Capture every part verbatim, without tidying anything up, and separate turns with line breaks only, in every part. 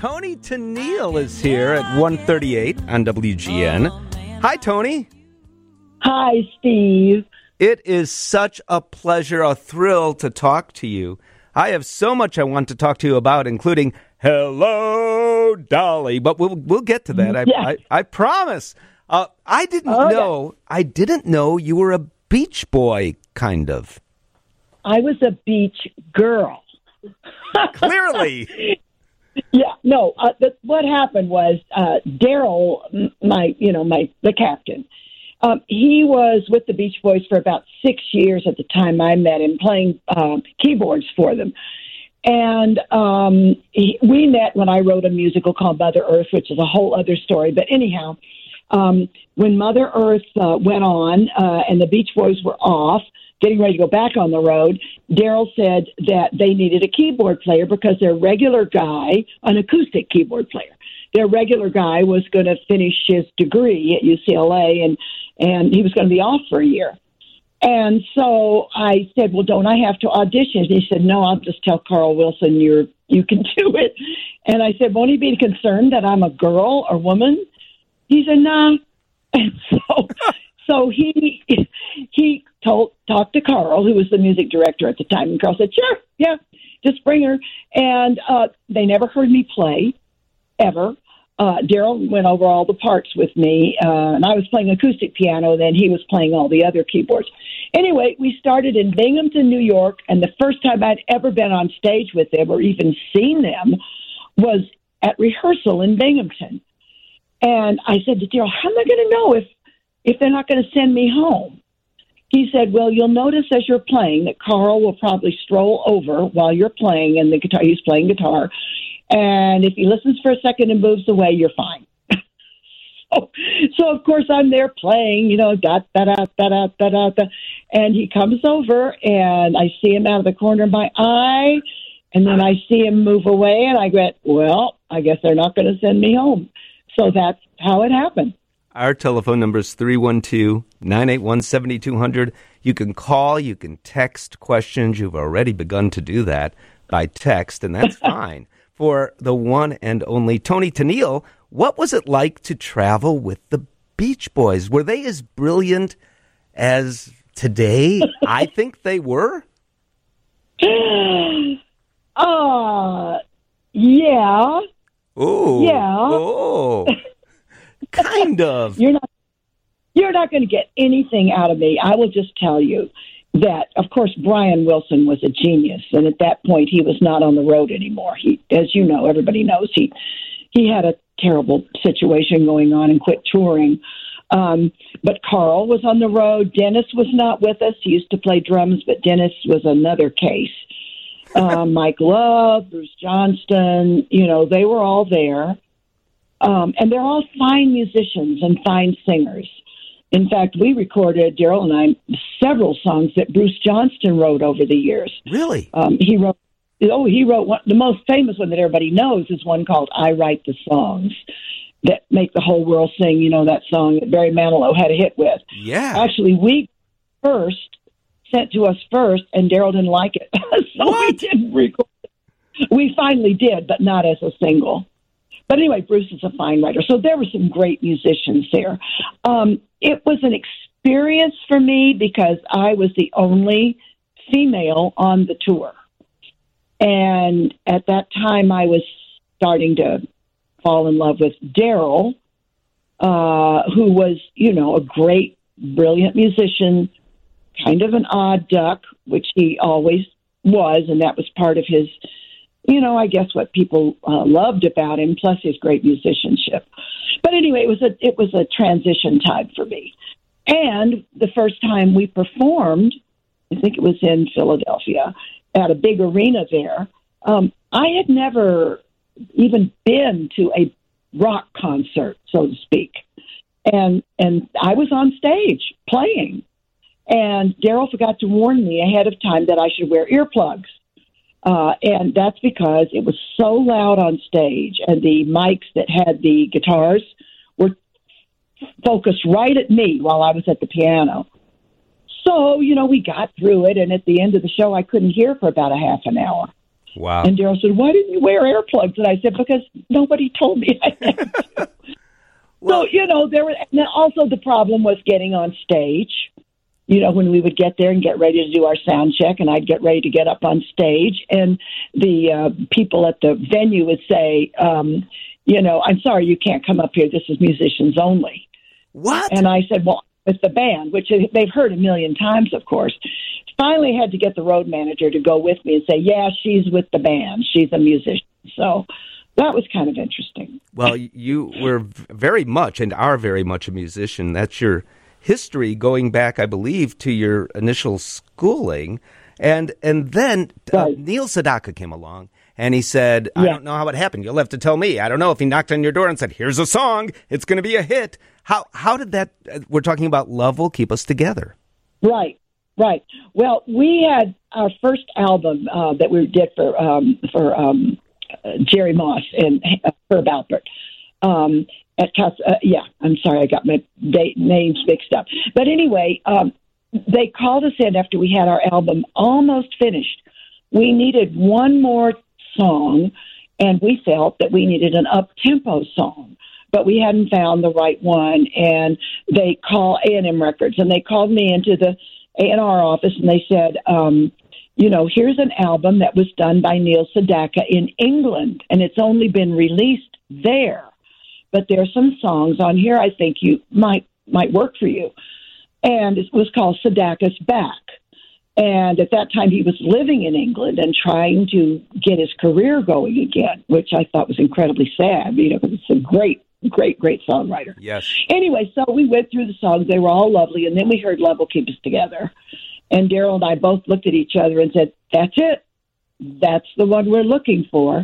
Tony Tennille is here at one thirty-eight on W G N. Hi, Tony.
Hi, Steve.
It is such a pleasure, a thrill to talk to you. I have so much I want to talk to you about, including Hello, Dolly. But we'll we'll get to that. I
Yeah.
I, I promise. Uh, I didn't
Oh,
know. I didn't know you were a Beach Boy, kind of.
I was a beach girl.
Clearly.
Yeah, no. Uh, the, what happened was uh, Daryl, m- my, you know, my the captain. Um, he was with the Beach Boys for about six years at the time I met him, playing um, keyboards for them. And um, he, we met when I wrote a musical called Mother Earth, which is a whole other story. But anyhow, um, when Mother Earth uh, went on uh, and the Beach Boys were off, getting ready to go back on the road, Daryl said that they needed a keyboard player because their regular guy, an acoustic keyboard player, their regular guy was going to finish his degree at U C L A, and, and he was going to be off for a year. And so I said, well, don't I have to audition? And he said, no, I'll just tell Carl Wilson you're, you can do it. And I said, won't he be concerned that I'm a girl or woman? He said, nah. And so, so he he told talked to Carl, who was the music director at the time, and Carl said, sure, yeah, just bring her. And uh, they never heard me play, ever. Uh, Daryl went over all the parts with me, uh, and I was playing acoustic piano, then he was playing all the other keyboards. Anyway, we started in Binghamton, New York, and the first time I'd ever been on stage with them or even seen them was at rehearsal in Binghamton. And I said to Daryl, how am I going to know if, if they're not going to send me home? He said, well, you'll notice as you're playing that Carl will probably stroll over while you're playing, and the guitar, he's playing guitar. And if he listens for a second and moves away, you're fine. so, so, of course, I'm there playing, you know, da da da da da da da da. And he comes over, and I see him out of the corner of my eye, and then I see him move away, and I go, well, I guess they're not going to send me home. So that's how it happened.
Our telephone number is three one two, nine eight one, seven two zero zero. You can call, you can text questions. You've already begun to do that by text, and that's fine. For the one and only Tony Tennille, what was it like to travel with the Beach Boys? Were they as brilliant as today I think they were?
Uh, yeah.
Oh.
Yeah.
Oh. Kind of.
You're not you're not going to get anything out of me. I will just tell you that, of course, Brian Wilson was a genius, and at that point, he was not on the road anymore. He, as you know, everybody knows, he he had a terrible situation going on and quit touring. Um, but Carl was on the road. Dennis was not with us. He used to play drums, but Dennis was another case. Uh, Mike Love, Bruce Johnston, you know, they were all there. Um, and they're all fine musicians and fine singers. In fact, we recorded, Daryl and I, several songs that Bruce Johnston wrote over the years.
Really?
Um, he wrote, oh, he wrote one, the most famous one that everybody knows is one called I Write the Songs that make the whole world sing, you know, that song that Barry Manilow had a hit with.
Yeah.
Actually, we first, sent to us first, and Daryl didn't like it. so
What?
we didn't record it. We finally did, but not as a single. But anyway, Bruce is a fine writer. So there were some great musicians there. Um, it was an experience for me because I was the only female on the tour. And at that time, I was starting to fall in love with Daryl, uh, who was, you know, a great, brilliant musician, kind of an odd duck, which he always was, and that was part of his, you know, I guess what people uh, loved about him, plus his great musicianship. But anyway, it was a it was a transition time for me. And the first time we performed, I think it was in Philadelphia, at a big arena there, um, I had never even been to a rock concert, so to speak. And and I was on stage playing. And Daryl forgot to warn me ahead of time that I should wear earplugs. Uh, and that's because it was so loud on stage, and the mics that had the guitars were focused right at me while I was at the piano. So, you know, we got through it, and at the end of the show, I couldn't hear for about a half an hour.
Wow.
And Daryl said, why didn't you wear earplugs? And I said, because nobody told me I had to. Well, so, you know, there were, and then also the problem was getting on stage. You know, when we would get there and get ready to do our sound check, and I'd get ready to get up on stage, and the uh, people at the venue would say, um, you know, I'm sorry, you can't come up here. This is musicians only.
What?
And I said, well, it's the band, which they've heard a million times, of course. Finally had to get the road manager to go with me and say, yeah, she's with the band. She's a musician. So that was kind of interesting.
Well, you were very much and are very much a musician. That's your history going back, I believe, to your initial schooling. And and then
right.
uh, Neil Sedaka came along, and he said, I
yeah.
don't know how it happened. You'll have to tell me. I don't know if he knocked on your door and said, here's a song. It's going to be a hit. How how did that, uh, we're talking about Love Will Keep Us Together.
Right, right. Well, we had our first album uh, that we did for, um, for um, uh, Jerry Moss and uh, Herb Alpert. Um At Cas- uh, yeah, I'm sorry, I got my date, names mixed up. But anyway, um, they called us in after we had our album almost finished. We needed one more song, and we felt that we needed an up-tempo song, but we hadn't found the right one. And they call A and M Records, and they called me into the A and R office, and they said, um, you know, here's an album that was done by Neil Sedaka in England, and it's only been released there. But there are some songs on here I think you might might work for you. And it was called Sedaka's Back. And at that time, he was living in England and trying to get his career going again, which I thought was incredibly sad, you know, because it's a great, great, great songwriter.
Yes.
Anyway, so we went through the songs. They were all lovely. And then we heard Love Will Keep Us Together. And Daryl and I both looked at each other and said, that's it. That's the one we're looking for.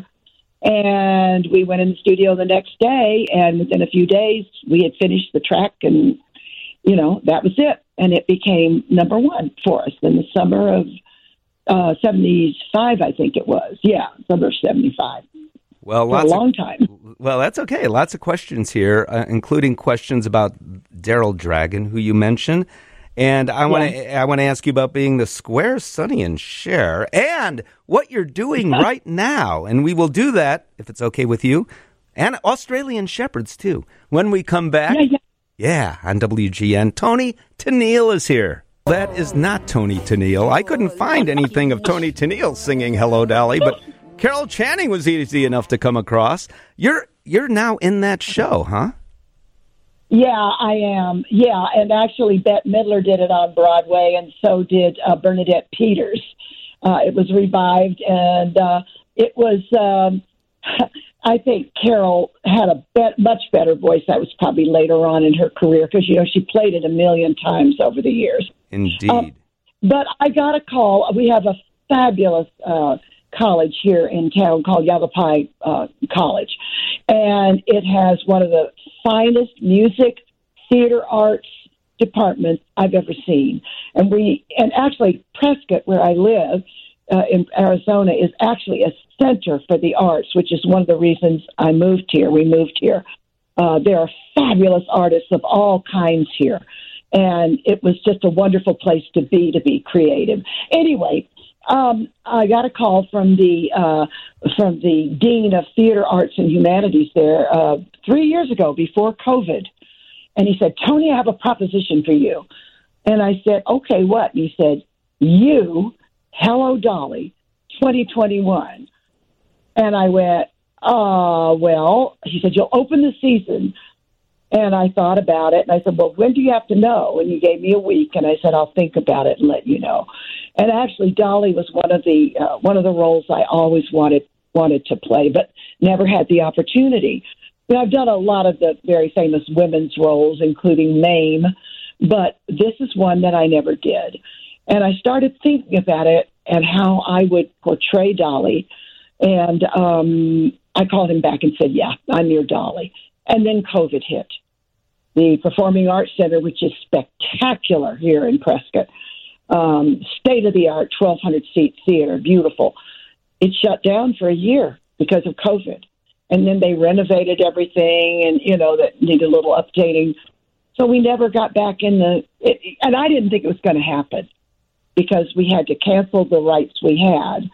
And we went in the studio the next day, and within a few days, we had finished the track, and, you know, that was it. And it became number one for us in the summer of uh, seventy-five, I think it was. Yeah, summer of seventy-five.
Well,
for
lots
a long
of,
time.
Well, that's okay. Lots of questions here, uh, including questions about Daryl Dragon, who you mentioned. And I want to yeah. I want to ask you about being the Square, Sonny and Cher, and what you're doing right now. And we will do that, if it's okay with you, and Australian Shepherds, too. When we come back,
yeah, yeah.
yeah, on W G N, Toni Tennille is here. That is not Toni Tennille. I couldn't find anything of Toni Tennille singing Hello, Dolly, but Carol Channing was easy enough to come across. You're You're now in that show, huh?
Yeah, I am. Yeah, and actually Bette Midler did it on Broadway, and so did uh, Bernadette Peters. Uh, it was revived, and uh, it was, um, I think Carol had a bet- much better voice. That was probably later on in her career, because, you know, she played it a million times over the years.
Indeed.
Um, but I got a call. We have a fabulous uh, college here in town called Yavapai uh, College, and it has one of the finest music, theater arts departments I've ever seen. And we, and actually Prescott, where I live uh, in Arizona, is actually a center for the arts, which is one of the reasons I moved here. We moved here. Uh, there are fabulous artists of all kinds here. And it was just a wonderful place to be, to be creative. Anyway, Um, I got a call from the uh, from the dean of theater arts and humanities there uh, three years ago, before COVID, and he said, "Toni, I have a proposition for you." And I said, "Okay, what?" And he said, "You, Hello, Dolly, twenty twenty-one." And I went, "Uh, well," he said, "You'll open the season." And I thought about it, and I said, "Well, when do you have to know?" And he gave me a week, and I said, "I'll think about it and let you know." And actually, Dolly was one of the uh, one of the roles I always wanted wanted to play, but never had the opportunity. You know, I've done a lot of the very famous women's roles, including Mame, but this is one that I never did. And I started thinking about it and how I would portray Dolly, and um, I called him back and said, "Yeah, I'm your Dolly." And then COVID hit. The Performing Arts Center, which is spectacular here in Prescott, um, state-of-the-art, twelve hundred seat theater, beautiful. It shut down for a year because of COVID. And then they renovated everything, and, you know, that needed a little updating. So we never got back in the... It, and I didn't think it was going to happen, because we had to cancel the rights we had.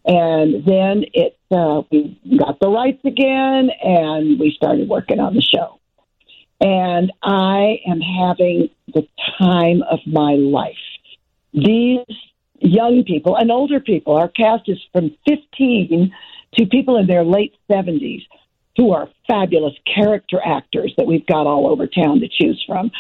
And then it uh, we got the rights again, and we started working on the show. And I am having the time of my life. These young people and older people, our cast is from fifteen to people in their late seventies, who are fabulous character actors that we've got all over town to choose from.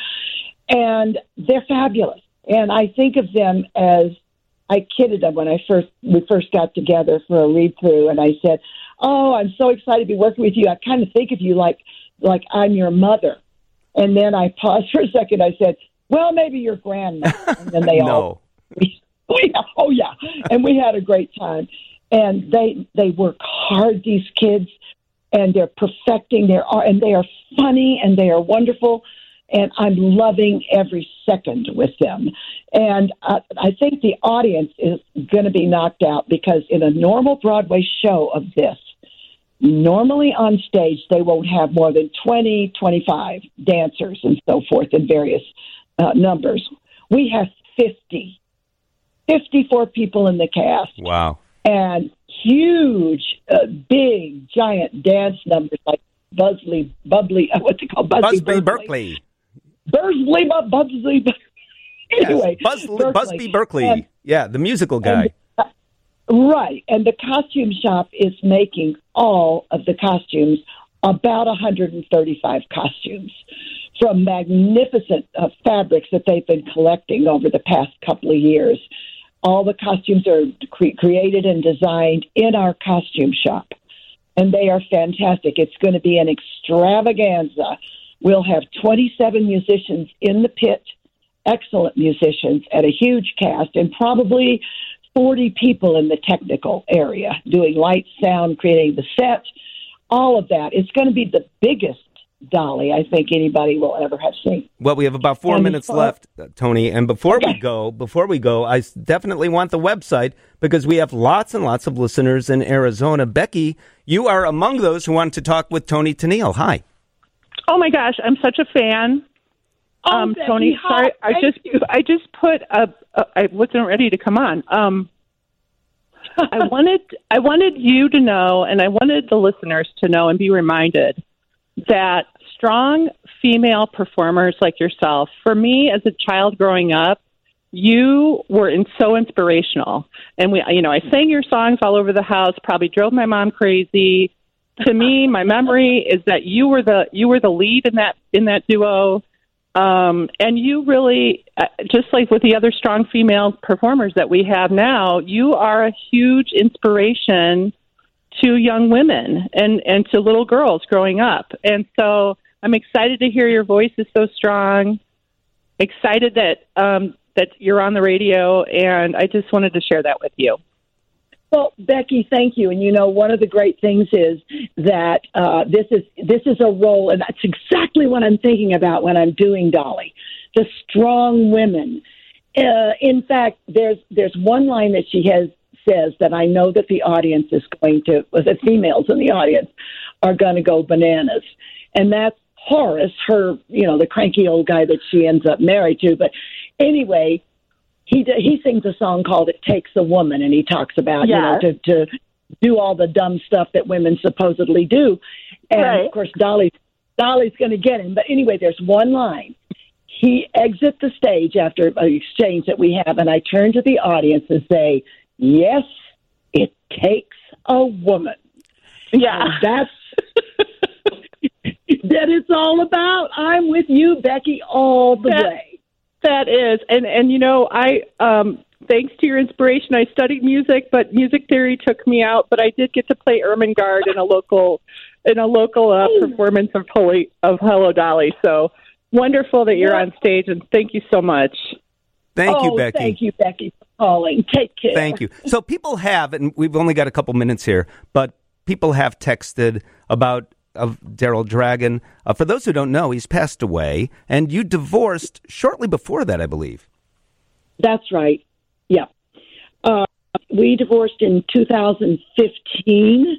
And they're fabulous. And I think of them as, I kidded them when I first we first got together for a read-through, and I said, oh, I'm so excited to be working with you. I kind of think of you like like I'm your mother. And then I paused for a second. I said, well, maybe your grandmother. And then they
no.
all, we, we, oh, yeah. And we had a great time. And they they work hard, these kids, and they're perfecting their art, and they are funny, and they are wonderful. And I'm loving every second with them. And uh, I think the audience is going to be knocked out, because in a normal Broadway show of this, normally on stage, they won't have more than twenty, twenty-five dancers and so forth in various uh, numbers. We have fifty, fifty-four people in the cast.
Wow.
And huge, uh, big, giant dance numbers like Buzzley, Bubbly, uh, what's it called? Buzzley,
Busby Berkeley.
Buzzley, Buzzley. Anyway,
yes. Buzz, Busby Berkeley.
And,
yeah, the musical guy.
And, uh, right. And the costume shop is making all of the costumes, about one hundred thirty-five costumes, from magnificent uh, fabrics that they've been collecting over the past couple of years. All the costumes are cre- created and designed in our costume shop, and they are fantastic. It's going to be an extravaganza. We'll have twenty-seven musicians in the pit, excellent musicians, at a huge cast, and probably forty people in the technical area doing light, sound, creating the set, all of that. It's going to be the biggest Dolly I think anybody will ever have seen.
Well, we have about four
and
minutes
before,
left, uh, Tony. And before
okay.
we go, before we go, I s- definitely want the website, because we have lots and lots of listeners in Arizona. Becky, you are among those who want to talk with Tony Tennille. Hi.
Oh my gosh, I'm such a fan.
Oh,
um,
Becky,
Tony,
hi.
sorry, I
Thank
just
you.
I just put a, a I wasn't ready to come on. Um, I wanted I wanted you to know, and I wanted the listeners to know and be reminded that strong female performers like yourself, for me as a child growing up, you were in so inspirational. And we, you know, I sang your songs all over the house, probably drove my mom crazy. To me, my memory is that you were the you were the lead in that in that duo. Um, and you really, uh, just like with the other strong female performers that we have now, you are a huge inspiration to young women and, and to little girls growing up. And so I'm excited to hear your voice is so strong, excited that um, that you're on the radio, and I just wanted to share that with you.
Well, Becky, thank you. And you know, one of the great things is that uh, this is this is a role, and that's exactly what I'm thinking about when I'm doing Dolly, the strong women. Uh, in fact, there's there's one line that she has says that I know that the audience is going to, well, the females in the audience are going to go bananas, and that's Horace, her, you know, the cranky old guy that she ends up married to. But anyway. He he sings a song called "It Takes a Woman," and he talks about
yes.
you know to, to do all the dumb stuff that women supposedly do, and
right.
of course Dolly Dolly's going to get him. But anyway, there's one line. He exits the stage after an exchange that we have, and I turn to the audience and say, "Yes, it takes a woman."
Yeah,
and that's that it's all about. I'm with you, Becky, all the
that-
way.
That is, and and you know, I um, thanks to your inspiration, I studied music, but music theory took me out. But I did get to play Ermengarde in a local in a local uh, performance of Holy, of Hello Dolly. So wonderful that you're on stage, and thank you so much.
Thank
oh,
you, Becky.
Thank you, Becky, for calling. Take care.
Thank you. So people have, and we've only got a couple minutes here, but people have texted about of Daryl Dragon. Uh, for those who don't know, he's passed away, and you divorced shortly before that, I believe.
That's right. Yeah. Uh, we divorced in two thousand fifteen,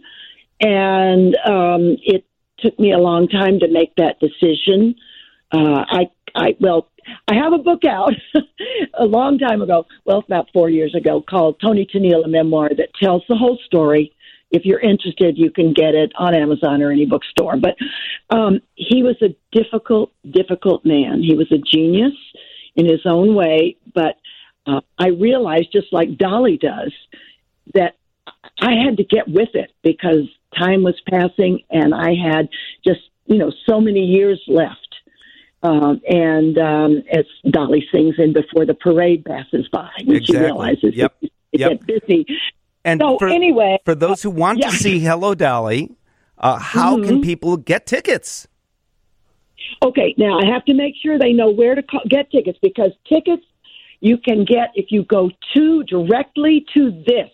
and um, it took me a long time to make that decision. Uh, I, I, well, I have a book out a long time ago, well, about four years ago, called Tony Tennille, a memoir that tells the whole story. If you're interested, you can get it on Amazon or any bookstore. But um, he was a difficult, difficult man. He was a genius in his own way. But uh, I realized, just like Dolly does, that I had to get with it because time was passing and I had just, you know, so many years left. Um, and um, as Dolly sings in Before the Parade Passes By, when
exactly.
she realizes
yep.
you
yep.
get busy.
And
so
for,
anyway,
for those who want
yeah.
to see Hello, Dolly, uh, how
mm-hmm.
can people get tickets?
Okay, now I have to make sure they know where to call, get tickets, because tickets you can get if you go to directly to this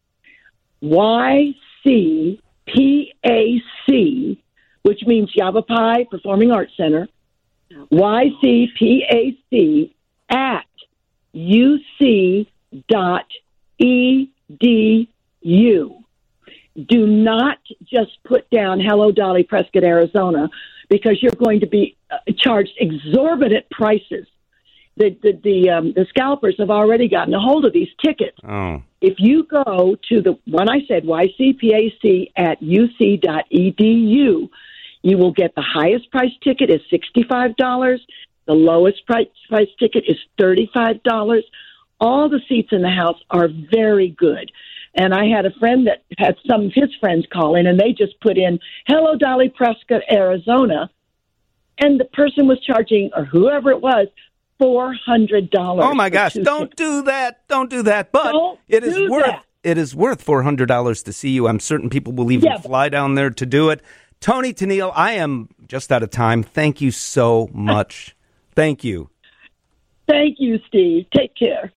Y C P A C, which means Yavapai Performing Arts Center, Y C P A C at U C dot E D U. Do not just put down Hello, Dolly, Prescott, Arizona, because you're going to be uh, charged exorbitant prices. The the the, um, the scalpers have already gotten a hold of these tickets.
Oh.
If you go to the one I said, Y C P A C at U C dot E D U, you will get the highest price ticket is sixty-five dollars. The lowest price, price ticket is thirty-five dollars. All the seats in the house are very good. And I had a friend that had some of his friends call in, and they just put in, Hello, Dolly, Prescott, Arizona. And the person was charging, or whoever it was, four hundred dollars.
Oh, my gosh. Don't
tickets.
do that. Don't do that. But
Don't
it is
do
worth
that.
it is worth four hundred dollars to see you. I'm certain people will even
Yeah,
fly down there to do it. Tony Tennille, I am just out of time. Thank you so much. Thank you.
Thank you, Steve. Take care.